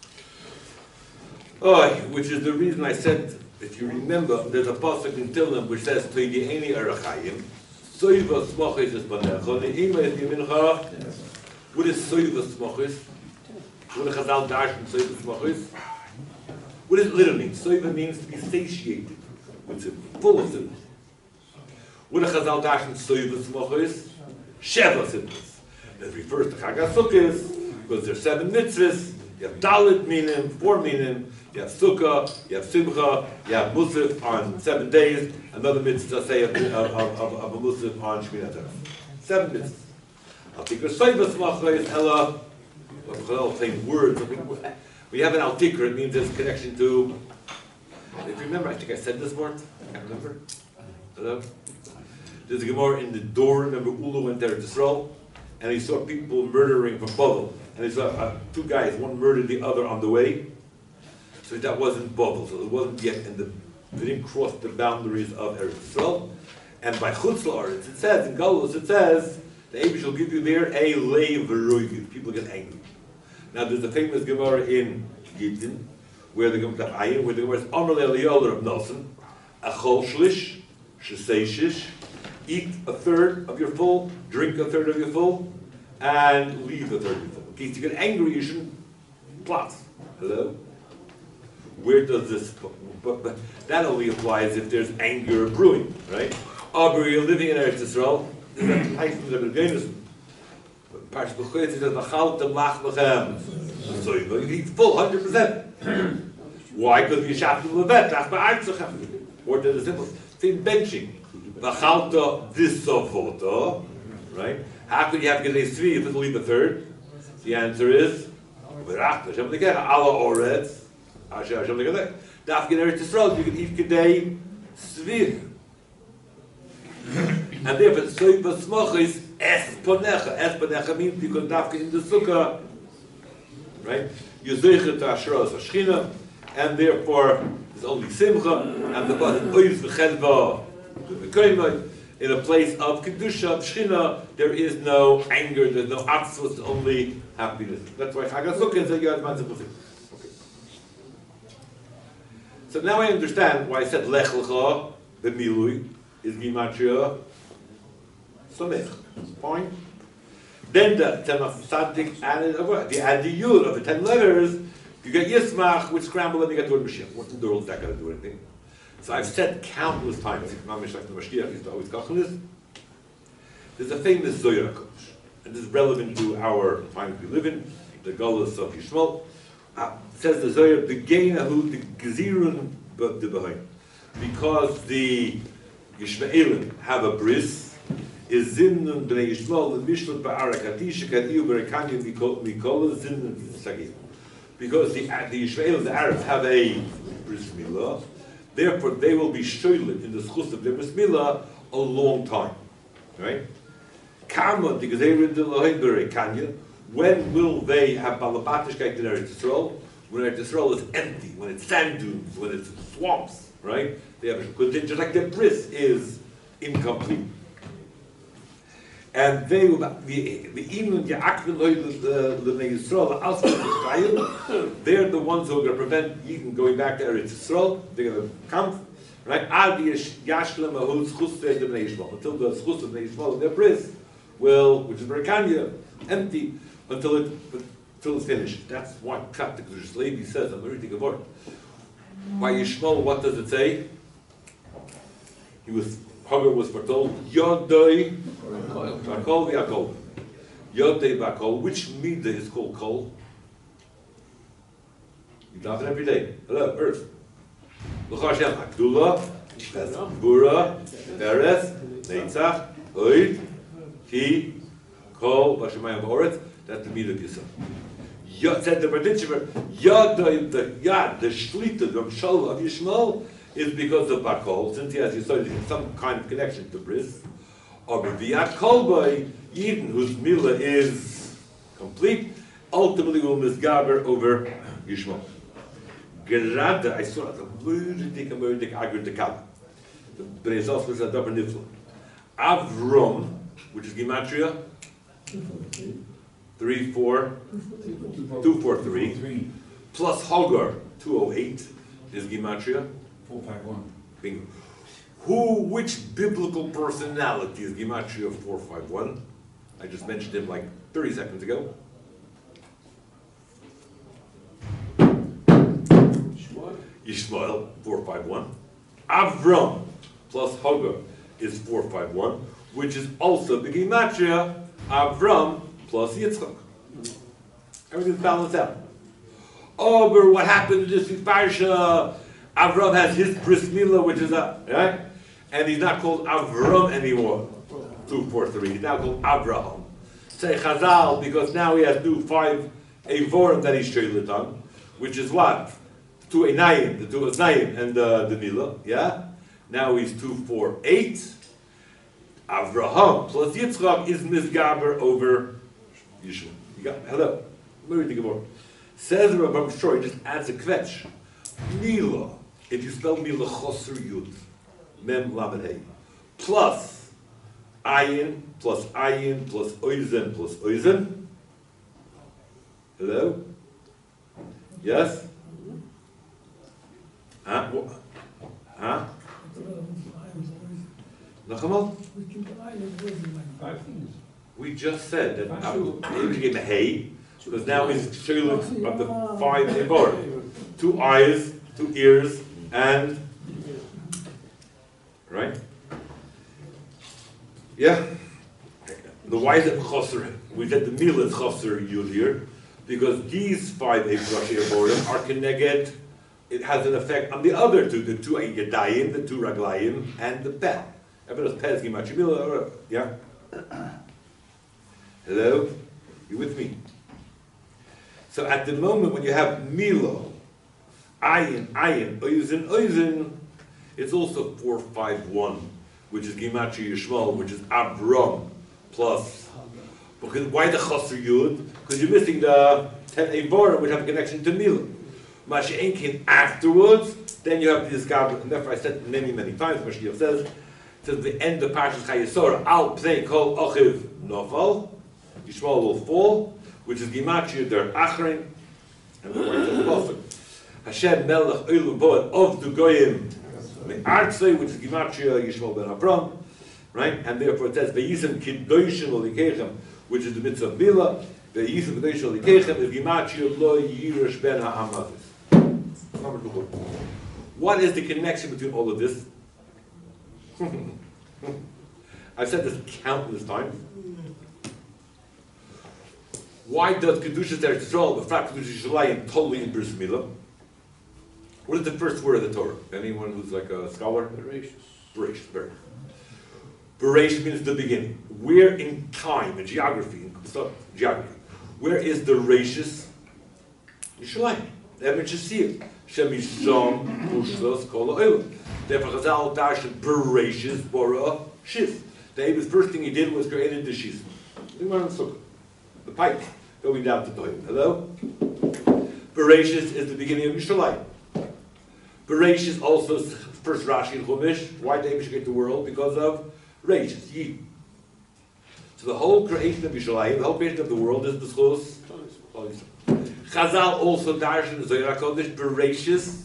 Oh, which is the reason I said, if you remember, there's a pasuk in Tehillim which says, Toidi'eni arachayim, soiva smochis is banecha, ne'ima is yimincha. What is soiva smochis? What does Chazal dash in soiva smochis? What does it literally mean? Soiva means to be satiated with sin, full of sin. What does Chazal dash in soiva smochis? Sheva sins. That refers to Chag HaSukkos, because there's 7 mitzvahs. You have Dalit minim, 4 minim, you have Sukkah, you have Simcha, you have Musaf on 7 days, another mitzvah say of a Musaf on Shmini Atzeres. 7 mitzvahs. I'll take a Soiva Smacha is Ella, well, same words. We have an Al-Tikr, it means there's a connection to, if you remember, I think I said this word, I can't remember. Hello? There's a Gemara in the door, remember Ulu went there to Yisrael, and he saw people murdering from Bavel. And he saw 2 guys, one murdered the other on the way. So that wasn't Bavel, so it wasn't yet they didn't cross the boundaries of Eretz Yisrael. And by Chutz La'aretz, it says, in Galus, it says, the Eibush will give you there a leiv v'roigiv. People get angry. Now there's a famous Gemara in Gittin, where the Gemara is Amar Le'Eliyahu of Nelson, Achol Shlish, Sheseshish, eat a third of your full, drink a third of your full, and leave a third of your full. In case you get angry, you shouldn't plot. Hello? Where does this, but that only applies if there's anger brewing, right? But you're living in Eretz Yisrael, Parshas B'Choyetz says, "V'chaltem lach lechem." So you eat full 100%. Why? Because you shaftem levet lach ba'artzachem. Or there's a simple thing, benching. V'chalta disavoto, right? How could you have Gedei Tzvi if it's only the third? The answer is V'rachta Hashem L'Kecha Ala Oretz Asher Hashem L'Kecha. Dafkin Eretz Yisrael, you can eat Gedei Tzvi. And therefore, Soiva Smocha is Es Ponecha. Es Ponecha means because Dafkin in the Sukkah, right? You zeichet Asheros Hashchina, and therefore there's only Simcha, and the button Oiz V'Chedva in a place of Kedusha, Shchina, there is no anger, there's no atzvus, only happiness. That's why Chag HaSukkah is a Yad Matzah Pusik. Okay. So now I understand why I said Lech Lecha, the Milui, is Gimatria Samech. Fine. Then the Tzemach Tzaddik added the Adiyud of the 10 letters, you get Yismach, which scramble, and you get the word Mashiach. What in the world is that going to do anything? So I've said countless times, Mamish like the Mashiach used to always kachlis. There's a famous Zohar HaKadosh, and this is relevant to our times we live in, the Galus of Yishmael. Says the Zohar, the Geinahu, the Gezirun, but the Behind. Because the Yishmaelim have a bris, is Zinnun b'nei Yishmael, the Mishlat ba'arak Hatisha, Kadiu b'rekanya Mikola, Zinnun Sagir. Because the Yishmaelim, the Arabs, have a bris milah, therefore they will be shoylet in the schus of their bris milah a long time. Right? Kama, the Gezerin de Lohein b'rekanya, when will they have balabatishkeit in Eretz Yisrael? When Eretz Yisrael is empty, when it's sand dunes, when it's swamps, right? They have just like their bris is incomplete. And they will the even the akvin the Yisrael also they're the ones who are going to prevent Eden going back to Eretz Yisrael. They're going to come, right? Until the schus of Bnei Yishmael and their bris will, which is Berekanya, empty until it's finished. That's why Pshat the Kedushas Levi says, I'm reading a word. By Yishmael, what does it say? Hagar was foretold, Yodai Bakol V'Akol. Yodai Bakol. Which midah is called kol? You daven every day. Hello, earth. L'chashem Akdula, Bura, Beres, Neitzach, Oid, Ki, Kol, Vashemayim V'Oretz. That's the midah of Yisrael. Said the Berditchever, Yodai, the Yad, the Shlita, the Mshal of Yishmael, is because of Bakol, since he has some kind of connection to bris, or B'Viat Kolboi, Eden, whose milah is complete, ultimately will misgaber over Yishmael. Gerada, I saw it, a murdik agri dekab. The Bnei Zos was a double nifla. Avram, which is Gematria, 243, plus Hagar, 208, is Gematria. 451. Bingo. Which biblical personality is Gematria 451? I just mentioned him like 30 seconds ago. Yishmael, 451. Avram plus Hagar is 451, which is also the Gematria Avram plus Yitzchak. Everything's balanced out. Oh, but what happened to this parsha? Avram has his bris milah, which is right, and he's not called Avram anymore. 243. He's now called Avraham. Say Chazal, because now he has new 5 Evorim that he's shaylet on, which is what? 2 Einayim, the 2 Oznayim and the milah. Yeah. Now he's 248. Avraham plus Yitzchak is misgaber over Yishmael. You got hello. Let me read the Gemara. Says Rabbi Shor, he just adds a kvetch. Milah. If you spell Milah Chosr Yud, Mem Lamed Hey, plus Ayin, plus Oizen, plus Oizen. Hello? Yes? Huh? Huh? Nachamal? We just said that we gave a Hey, because now he's showing of the 5 Evar. 2 eyes, 2 ears, and right? Yeah. The why is it Chosr? We said the milah is Chosr Yud here, because these 5 Evarim are connected it has an effect on the other two, the two Yadayim, the two Raglayim, and the Peh. Everyone knows Peh is Gimatria Mila, yeah? Hello? You with me? So at the moment when you have Milo, Ayin, Oizin, it's also 451, which is Gimatria Yishmael, which is Abram plus. Because why the Chasr Yud? Because you're missing the 10 Evorim, which have a connection to Milo. Mashiach came afterwards, then you have this God, and therefore I said many times, Mashiach says, the end of Parshas Chayesora, Al Pnei Kol Ochiv Nofal, Yishmael will fall, which is Gimatria der Achrein, and the word says Pasuk. Hashem Melech Olam Boed of the Goyim Me'artzei, which is Gimatria Yishmael ben Abram, right? And therefore it says Ve'yisem Kiddoshim Olikechem, which is the mitzvah of Bila. Ve'yisem Kiddoshim Olikechem is Gimatria Lo Yirish ben Ha'amazis. What is the connection between all of this? I've said this countless times. Why does Kedushas Eretz Yisrael, the fact Kedushas Yerushalayim, totally in Bris Milah? What is the first word of the Torah? Anyone who's like a scholar? Bereshis. Bereshis, very good. Bereshis means the beginning. Where in time, in geography, where is the Reshis? Yerushalayim. Evan Shasir. Shem Yisham Ushlos Kol Ha'olam. Therefore Chazal darshan Bereshis Bara Shis. The first thing he did was created the Shis. The pipe going down to Toim. Hello? Bereshis is the beginning of Yerushalayim. Bereshis also first Rashi in Chumash. Why did Eibush create the world? Because of Reshis, Yid. So the whole creation of Yerushalayim, the whole creation of the world is B'schus. Chazal also darshan Zohar HaKodesh. Bereshis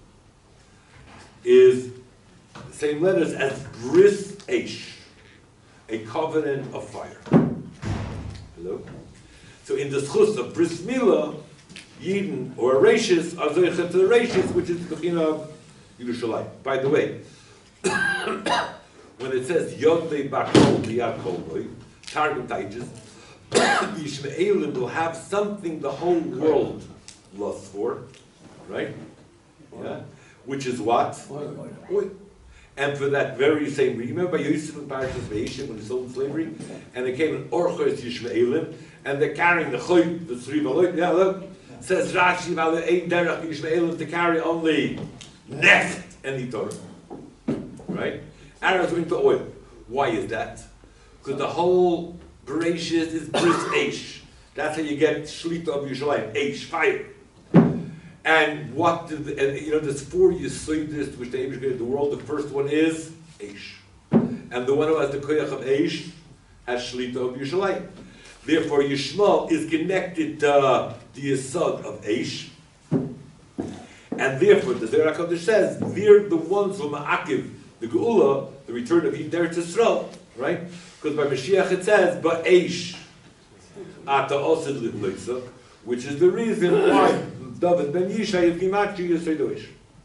is the same letters as Bris Eish, a covenant of fire. Hello? So in the schus of Bris Milah, Yidden or Reshis are zoichet to the Reshis, which is the Bechina of Yerushalayim. By the way, when it says Yodei Bakol B'Yad Kolboi, Targum Taiches, Yishmaelim will have something the whole world lusts for, right? Yeah. Which is what? Oil. And for that very same reason, remember by Yosef and Parashas Ve'eshim when he sold in slavery, and they came in Orchos Yishmaelim, and they're carrying the Choy, the three Valoy. Yeah, look. Says Rashi, Valo Ein Derech Yishmaelim to carry only Neft and the Torah. Right? Arrows into oil. Why is that? Because the whole Bereshis is Bris Eish. That's how you get Shlita of Yerushalayim. Eish, fire. And what did there's 4 Yesodis which the Eibush created the world. The first one is Eish. And the one who has the Koyach of Eish has Shlita of Yerushalayim. Therefore, Yishmael is connected to the Yesod of Eish. And therefore, the Zohar HaKodesh says, they're the ones who ma'akiv, the Geula, the return of Yidden Eretz Yisrael, right? Because by Mashiach it says, Ba'eish ata osid livloisa, which is the reason why David ben Yishai is Gimatria Yisrael.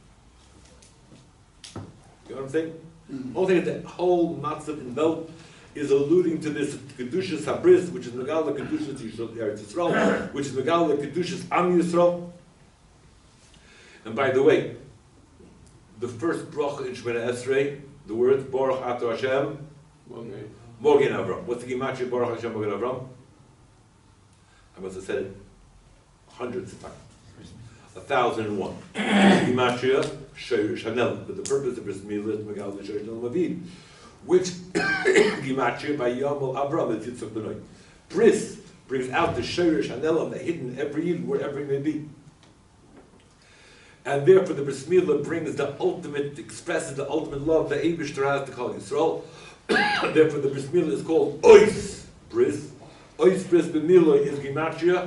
You know what I'm saying? Only the whole matzah in Belt is alluding to this Kedushas Habris, which is Megala Kedushas Eretz Yisrael, which is Megala Kedushas Am Yisrael. And by the way, the first bracha in Shemona Esrei, the words Baruch Ato Hashem, Mogen Avram. What's the Gimatria Baruch Hashem Mogen Avram? I must have said it hundreds of times. 1,001. Gimatria Shorish Hanel. But the purpose of Bris Milah is Megala Shorish Hanel Mavid, which Gimatria by Yamel Avram is Yitzchak Benoy. Bris brings out the Shorish Hanel, the hidden every Yid, wherever he may be. And therefore the Bris Milah brings the ultimate, expresses the ultimate love that Eibush has to call Yisrael. Therefore the Bris Milah is called Ois Bris. Ois Bris B'Milah is Gimatria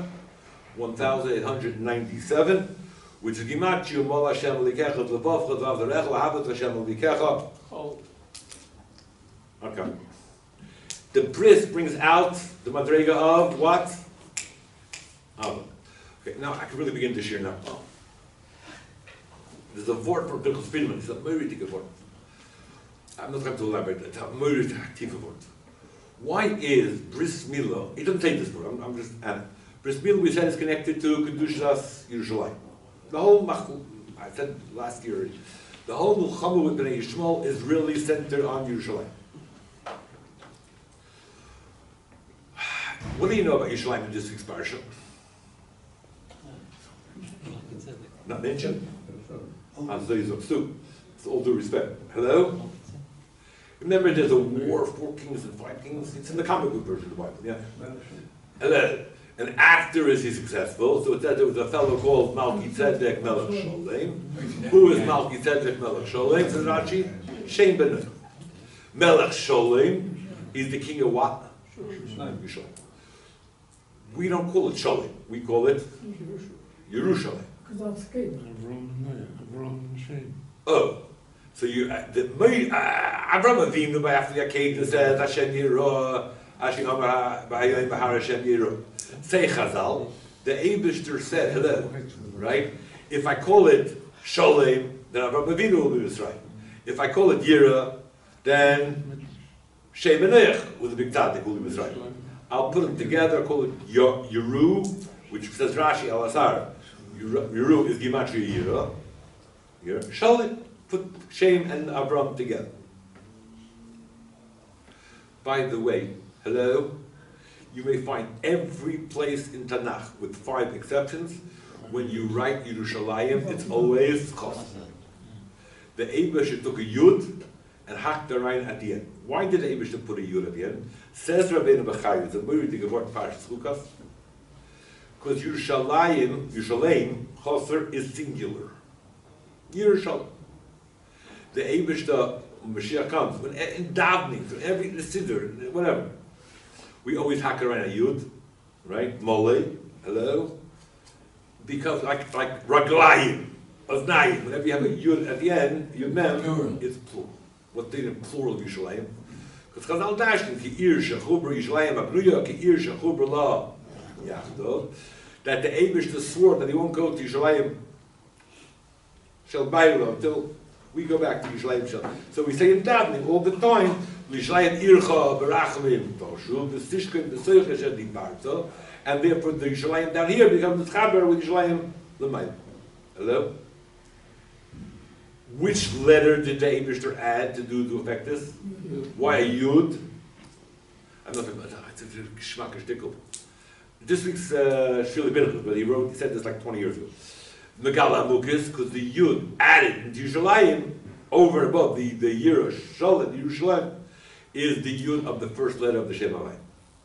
1897, which is Gimatria Mol Hashem Elikecha L'Vavcha D'Vav D'Recha L'Havat Hashem Elikecha. Okay. The Bris brings out the Madrega of what? Okay, now I can really begin to share now. There's a word for Birchus Friedman. It's a very good word. I'm not going to elaborate. It's a very deep word. Why is Bris Milah? He doesn't say this word. I'm just adding. Bris Milah we said is connected to Kedushas Yerushalayim. The whole I said last year, the whole Milchama with Bnei Yishmael is really centered on Yerushalayim. What do you know about Yerushalayim in this week's parsha? Not mentioned. With all due respect. Hello? Remember, there's a war of 4 kings and 5 kings. It's in the comic book version of the Bible. Yeah. Hello. And after is he successful? So it said there was a fellow called Malki Tzedek Melech Sholem. Who is Malki Tzedek Melech Sholem? Says Rashi. Shem ben Noach. Melech Sholem is the king of what? Yerushalayim. We don't call it Sholem. We call it Yerushalayim. Oh, so you Avraham Avinu by after the Akedah says Hashem Yirah, Hashem B'Hayim B'Har Hashem Yirah. Say Chazal, the Eibishter said hello, right? If I call it Sholem, then Avraham Avinu will be this right. If I call it Yirah, then Shem ben Noach with a big tzaddik will be this right. I'll put them together, call it Yeru, which says Rashi Al Asar. Yeru is Gematria Yirah. Sholem, put Shem and Avram together. By the way, hello, you may find every place in Tanakh, with 5 exceptions, when you write Yerushalayim, it's always Chos. The Eibusher took a Yud and hacked the Rein at the end. Why did the Eibusher put a Yud at the end? Says Rabbeinu Bechai, it's a very big word, Parshas Chukas, because Yerushalayim, Choser, is singular. Yerushalayim. The Eibishter, when Mashiach comes, when in davening, for every siddur, whatever, we always hack around a yud, right? Mole, hello, because like raglayim, oznayim. Whenever you have a yud at the end, yud mem, it's plural. What they in plural of Yerushalayim? Because Chazal dashing ki ir shechuber Yerushalayim abnuya ki ir shechuber la yachdov, that the Eibishter swore that he won't go to Yerushalayim shel baylo until we go back to Yerushalayim shel. So we say in davening all the time, Yerushalayim ircha berachmim toshu v'sishkim v'soicha shed dibarto, and therefore the Yerushalayim down here becomes the chaber with Yerushalayim l'mayim. Hello? Which letter did the Eibishter add to affect this? Why a yud? I'm not talking about that. It's a geschmack shtickle. This week's Shvili Binchus, but he said this like 20 years ago. Megala Mukis, because the Yud added into Yerushalayim over and above the Yirah Sholem, the Yerushalayim, is the Yud of the first letter of the Shem Havayim.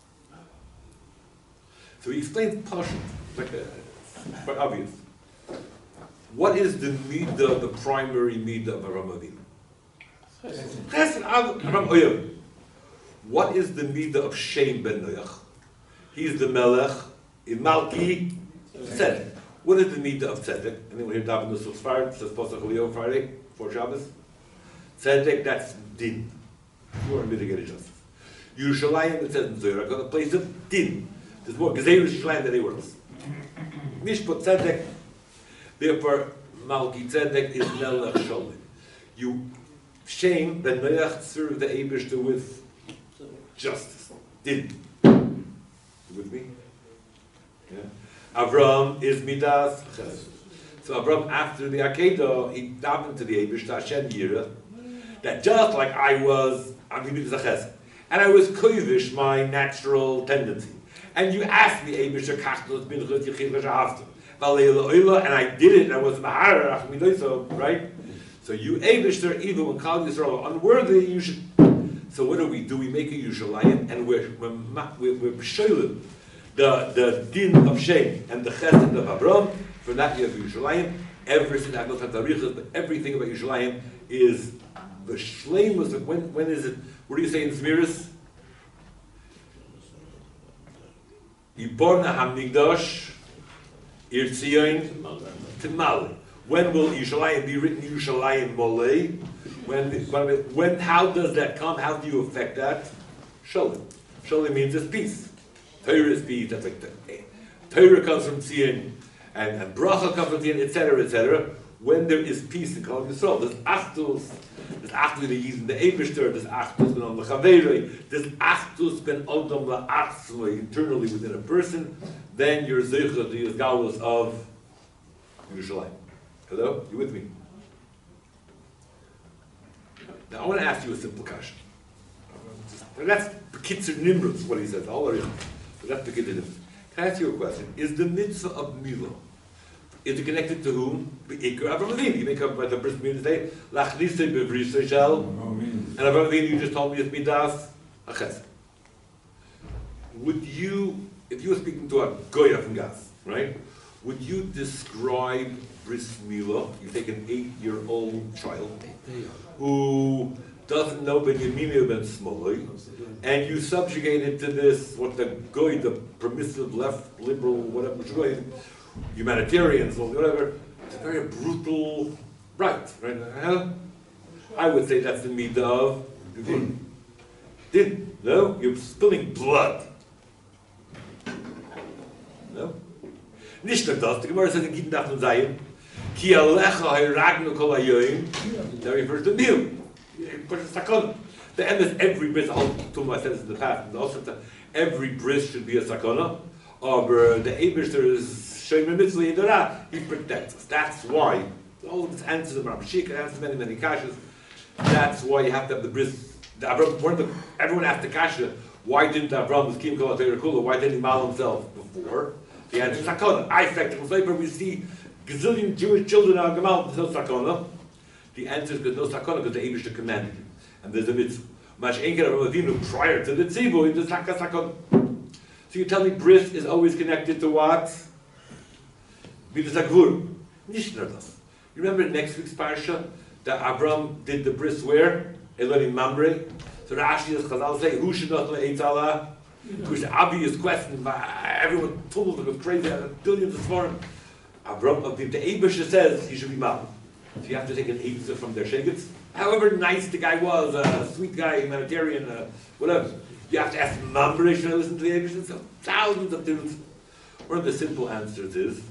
So he explains Pashut, quite obvious. What is the midah, the primary midah of Avraham Avinu? What is the midah of Shem ben Noach? He's the Melech in Malki Tzedek. What is the midah of Tzedek? Anyone here daven Nusach Sfarad? Says Pasach Eliyah Friday for Shabbos. Tzedek, that's din. You are mitigated justice. Yerushalayim, it says in Zohar, a place of din. There's more Gezeirus Yerushalayim than anywhere else. Mishpat Tzedek. Therefore, Malki Tzedek is Melech Sholem. You Shem ben Noach serve the Eibishter with justice. Din. You with me? Yeah. Avram is Midas Chesed. So Avram, after the Akedah, he davened to the Eibishter Hashem Yirah, that just like I was, I'm going to do Chesed, and I was koivish, my natural tendency. And you asked me, Eibishter Kachtos Binchos Yichid V'Shahavta, and I did it, and I was Mahar, right? So you Eibishter, even when Kal Yisrael are unworthy, you should. So what do? We make a Yerushalayim, and we're sholim the din of Shem and the chesed of Avram. For that you have Yerushalayim. Everything I don't have tarichas, but everything about Yerushalayim is the shleimus. When is it? What do you say in Zmiris? Yiborna Hamigdash Irtzion Timali. When will Yerushalayim be written Yerushalayim Molei? When? How does that come? How do you affect that? Sholem. Sholem means it's peace. Torah is peace. That's like Torah comes from Tzion, and bracha comes from Tzion, etc., etc. When there is peace in Kol Yisrael, there's achdus the Yidin, the Eibishter, there's achdus ben Adam L'Chaverei, there's achdus ben Adam L'Atzmai, internally within a person. Then you're zeicha the Yisgalus of Yerushalayim. Hello? You with me? Now I want to ask you a simple question. And that's Bekitzer Nimrus, what he says. But that's Bekitzer Nimrus. Can I ask you a question? Is the mitzvah of Milah, is it connected to whom? Be'ikar Avraham Avinu. You make up by the bris milah today. Lachnise bevrisay shel. And Avraham Avinu, you just told me it's midas achesed. Would you, if you were speaking to a goya from Gas, right? Would you describe bris milah? You take an 8-year-old child who doesn't know Ben Yemini Ben Smoloi, and you subjugate it to this, what the goy, the permissive left, liberal, whatever, humanitarians or whatever, it's a very brutal right? I would say that's the midah of din. No? You're spilling blood. No? Nicht nur das, the Gemara says in Gittin Daf Nun Zayin, Ki alecha hayragnu kol hayoyim, that refers to meal. The end is every bris, I'll tell my sense in the past, and also every bris should be a sakana, or the Eibishter is Shomer Mitzvah Yidara, he protects us. That's why, all of this answers the Ramashik, it answers many, many kashas. That's why you have to have the bris. Everyone asked the kasha, why didn't Avram was Kim Kol HaTorah Kula, why didn't he mal himself before? The answer is sakana. I fact, in Slaper we see gazillion Jewish children are gemal, there's no sakana. The answer is because no sakana, because the Eibishter commanded you. And there's a mitzvah. Mash Enker Avraham Avinu prior to the tzibur, there's sakana. So you tell me bris is always connected to what? Midas HaGvur. Nicht nur das. You remember next week's parsha that Avram did the bris where? Elohim Mamre. So Rashi is Chazal say, who should not know Eitzala? Which the obvious question, everyone told him it was crazy, billions of foreign. Avram, the Eibusha says he should be mal. So you have to take an Eitzah from their shegets. However nice the guy was, a sweet guy, humanitarian, whatever. You have to ask Mamre, should I listen to the Eibusha? So thousands of dudes. One of the simple answers is,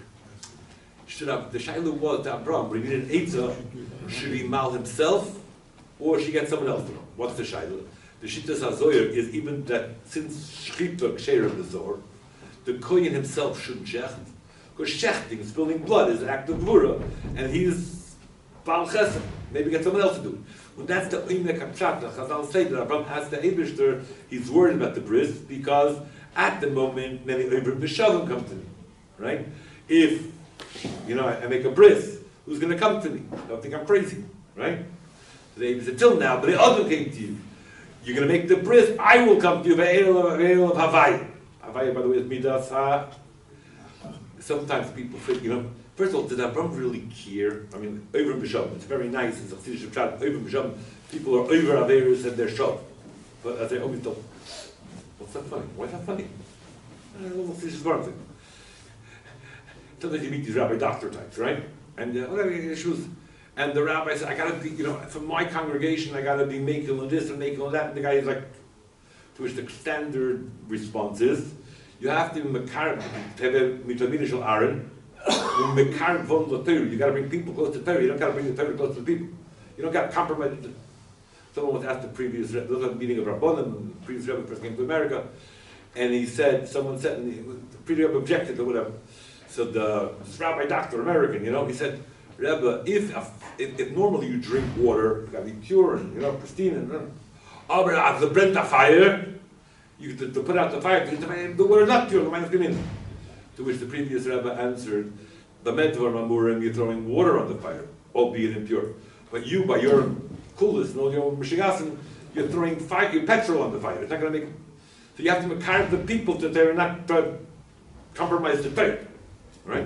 the Shiloh was to Avram, when he needed an Eitzah, should he mal himself, or should he get someone else to know? What's the Shiloh? The Shittas HaZoyer is even that since Shchita Ksher of the Zohar, the Kohen himself shouldn't shecht, because shechting, spilling blood, is an act of Gvura, and he's Baal Chesed. Maybe get someone else to do it. And that's the Oimek HaPshat. Chazal say that Avram has the Eibishter, he's worried about the bris, because at the moment, many Oivrim B'Shavim come to me, right? If, I make a bris, who's going to come to me? Don't think I'm crazy, right? So the Eibishter said, till now, but the other came to you. You're going to make the bris, I will come to you, Ve'el of Havai. Havai, by the way, is Midas Ha. Sometimes people think, first of all, did Avram really care? I mean, over B'Shavim, it's very nice, it's a Chiddush of Pshat, over B'Shavim, people are over Averis and they're Shav. But as I always tell, what's that funny? Why is that funny? I don't know, Chiddush of thing. Sometimes you meet these rabbi doctor types, right? And whatever issues. And the rabbi said, I gotta be, from my congregation, I gotta be making on this and making on that. And the guy is like, to which the standard response is, you have to be mekarb, to have a mitamina shel Aaron, mekarb von the Torah. You gotta bring people close to Torah. You don't gotta bring the Torah close to the people. You don't gotta compromise. Someone was asked there was a meeting of Rabbanim, the previous Rebbe first came to America, and he said, someone said, and the previous Rebbe objected or whatever. So this rabbi doctor, American, he said, Rebbe, if normally you drink water, it's got to be pure and pristine, and but after the burnt fire, you to put out the fire, the water is not pure, the minus in. To which the previous Rebbe answered, the medvar mamurim, you're throwing water on the fire, albeit impure. But you, by your coolness, your mishigasim, you're throwing fire, your petrol on the fire. It's not going to make. So you have to carve the people that they're not compromise the faith. Right?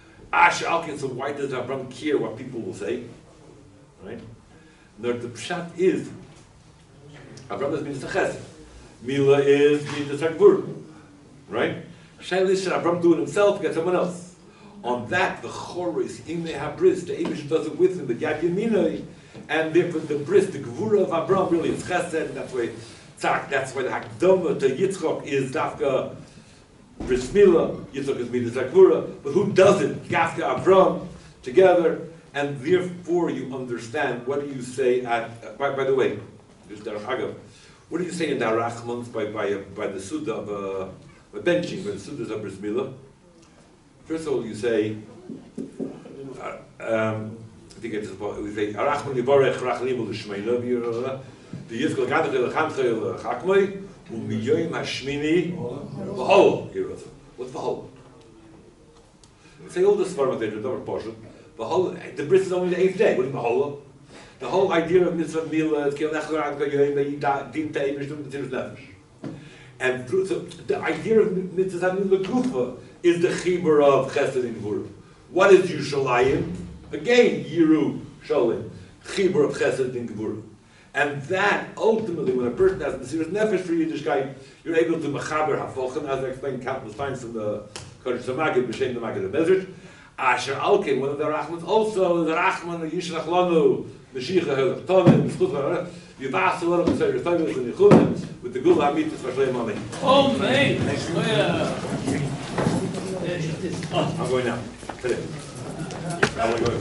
So why does Avram care what people will say? Right? No, the pshat is Avram is Midas HaChesed. Mila is Midas HaGvur. Right? Shailis should Avram do it himself, get someone else. On that, the Choris, Imei HaBris, the Eibush does it with him, but Yad Yeminoi, and therefore the bris, the Gvura of Avram really is Chesed, and that's why the Hakdama to Yitzchok is Dafka Bris Milah, Yitzchak is Midas HaGvura, but who does it? Gafka Avram, together, and therefore you understand, what do you say at, by the way, just Derech Agav, what do you say in the Arachmans by the Suda of benching, by the Sudas of Bris Milah? First of all, you say, I think it's about, we say, Arachman Yiborech Rachlim L'Shmeila, the Yizkal Gadachel L'Chanchel Chakmoi, U'miyoyim HaShmini, V'hol, what's V'hol? We say all this format there, the portion. The bris is only the 8th day. What is V'hol? The whole idea of mitzvah milah, Kil Nechler An Koyoyim, that you din te'imish, do the nefesh. And so the idea of mitzvah milah kufa is the chibur of chesed and gvura. What is Yerushalayim? Again, Yeru Shalim, chibur of chesed and gvura. And that ultimately, when a person has the serious nefesh for Yiddishkeit, you're able to mechaber hafochen, as I explained countless times from the Kodesh Samagid, B'Shem the Magid of Bezrit. Asher Alkin, one of the Rachmans, also the Rachman of Yishlach Lanu, the Shicha Helachtonim, the Schut, the Vasalar of the Seir Tovis and Yechudim, with the Gul HaMitzvah Vashlei Mami. Oh, man! I'm going now. Today. I'm going.